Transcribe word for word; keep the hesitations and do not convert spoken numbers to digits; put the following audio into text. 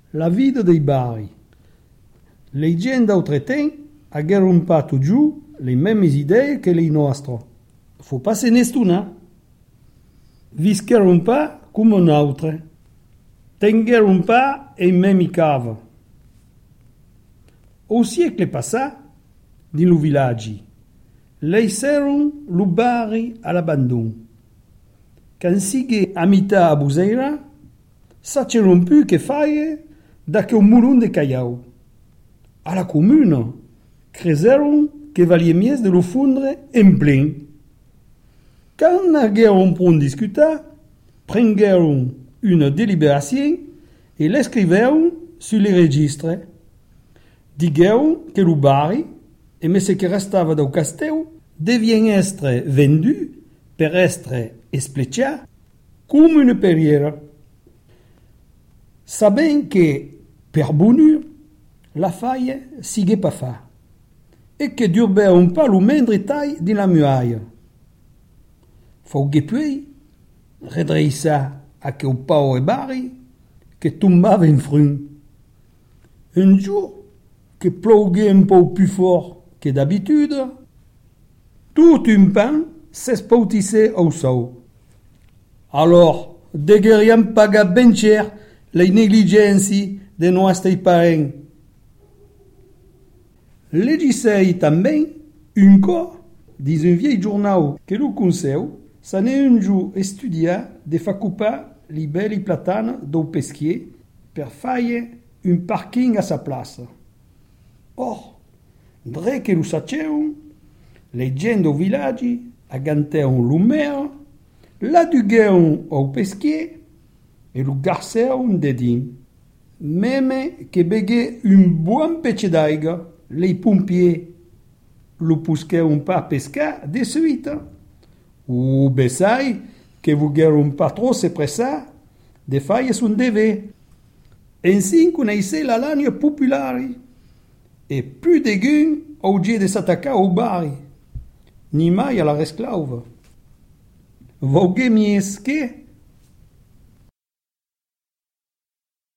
La vita dei bari. Le gente d'autretemps aguerron pas toujours les mêmes idées que les nostres. Faut pas se n'estuna. Visquerron pas comme un autre. Tenguerron pas les mêmes caves. Au siècle passat, dans le village, laisseron le bari à l'abandon. Quand sigue a mità a Buseira, sacheron plus que faire da que un mulon de caiau. A la commune, creseron que valia mies de lo fondre en plein. Quand n'agueron pour discuter, prengueron une délibération et l'escriveron sur les registres. Digueron que le bari, et mais ce qui restava do casteu, devient être vendu per être espleccia come une perriera. Sabent que, per bonheur, la faille sigue pas fa, et que durberon pas le moindre taille de la muraille. Faugue puis, redreissa a que o pau e bari, que tombava en frun. Un jour, que plouguait un peu plus fort que d'habitude, tout un pan s'espautissait au sol. Alors, degueriam pagar ben cher les négligences de nostres parents. Legissei també un cor dins un vieil journal que le conseil s'en est un jour estudiar de facupar li belli platanes do pesquier per faire un parking à sa place. Or, dre que lo sacheron, les gens do village aganteron lo mer, l'adugueron au pesquier et lo garceron dedin. Même que begué un bon pece d'aiga, les pompiers lo pusqueron pas pescar de suite. Ou besai que vogueron pas trop se pressar de faire son dever. Ainsi connaissait la lagne populaire. Et plus d'égun au lieu de s'attaquer au bari, ni mai à la resclave. Vogue mies que